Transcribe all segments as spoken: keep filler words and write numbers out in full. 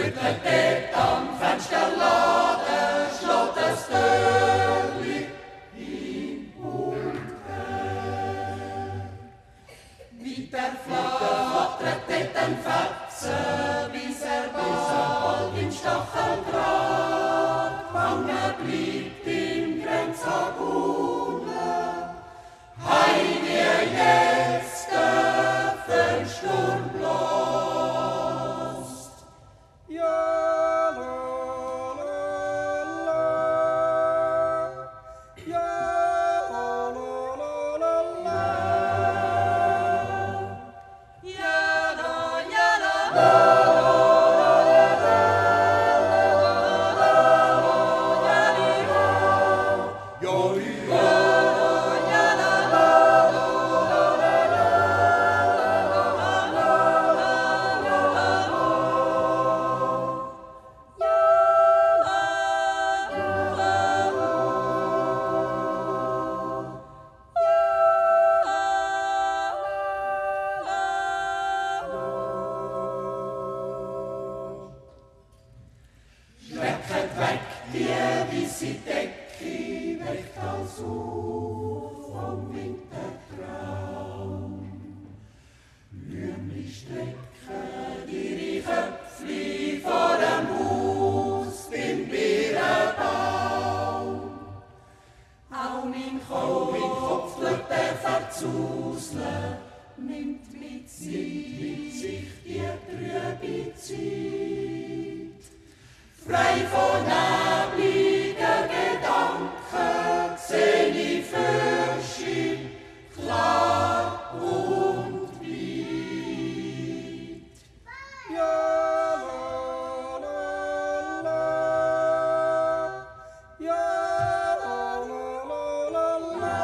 Rüttelt dort am Fensterladen, schlägt es Dörrli hin und her. Weiter flattert dort ein Fetzen, bis er bald im Stacheldraht hangen bleibt im Grenzagune. Hei, wie jetzt der Föhnsturm bläst. Ja, la, la, la. Ja, la, la, la, la. Ja, la, ja, la, la. Schlecket weg die weisse Decke, weckt als auf vom Wintertraum. Blümli strecken ihre Köpfli vor dem Haus im Birnbaum. Auch mein Kopf, mein Kopf tut der Verzusle, nimmt mit sich, mit sich die trübe Zeit. Frei von nebligen Gedanken seh ich Fürschi klar und weit. Ja, la, la, la. Ja, la, la, la, la.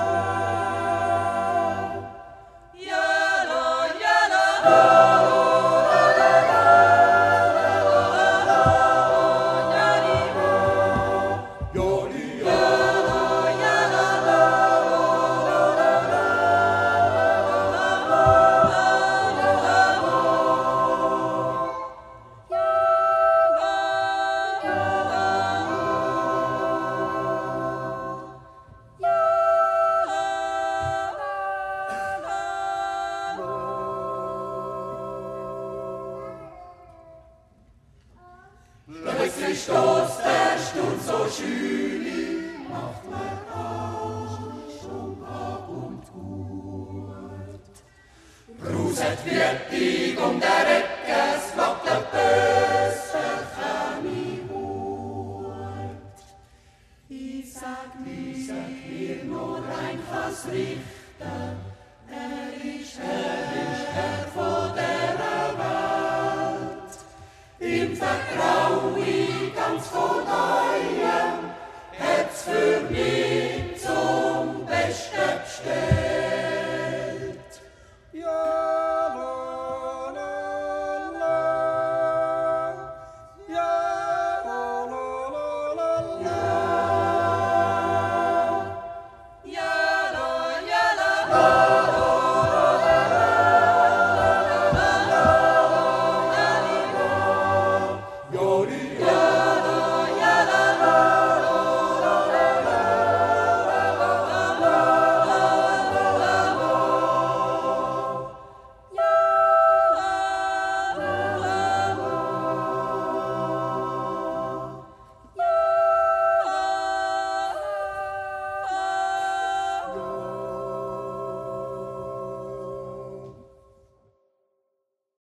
Ja, la, ja, la, la. Plötzlich stoßt der Sturm so schüli, macht mir Angst um Hab und Gut. Bruset wütig um der Ecke, es flattert böse Chemie Hut. Ich sag mir, sag mir nur ein was richten, er ist Herr, er ist Herr von der Welt. Im Vertrag